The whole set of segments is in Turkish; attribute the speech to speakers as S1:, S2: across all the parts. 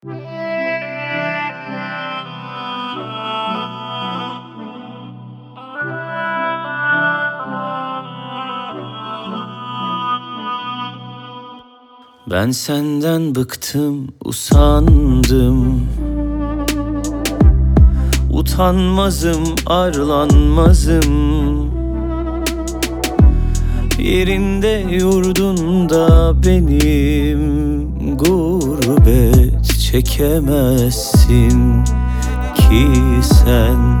S1: Ben senden bıktım, usandım. Utanmazım, arlanmazım. Yerinde yurdunda benim gurbet çekemezsin ki sen.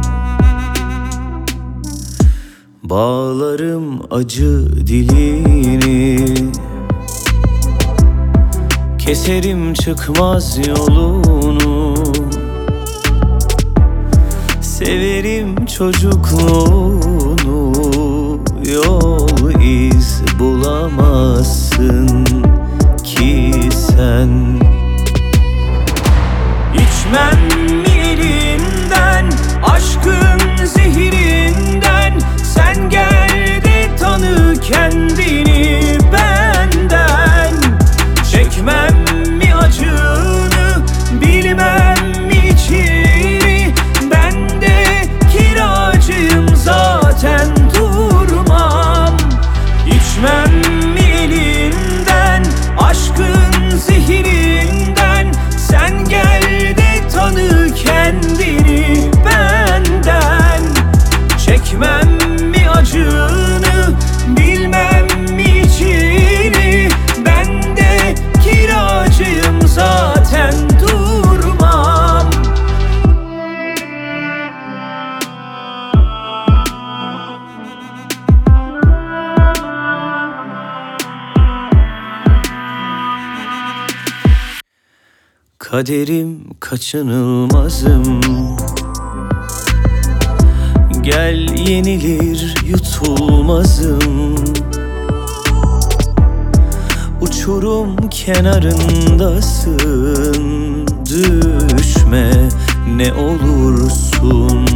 S1: Bağlarım acı dilini, keserim çıkmaz yolunu. Severim çocukluğunu, yol iz bulamazsın ki sen. İçmem mi elinden, aşkın zehirinden? Sen gel de tanı kendini benden. Çekmem mi acını, bilmem mi içini? Ben de kiracıyım zaten, durmam. İçmem mi elinden, aşkın zehirinden? Sen gel de tanı kendini benden. Çekmem mi acını, bilmem mi içini? Ben de kiracıyım zaten, durmam. Kaderim kaçınılmazım. Gel yenilir yutulmazım. Uçurum kenarındasın, düşme ne olursun.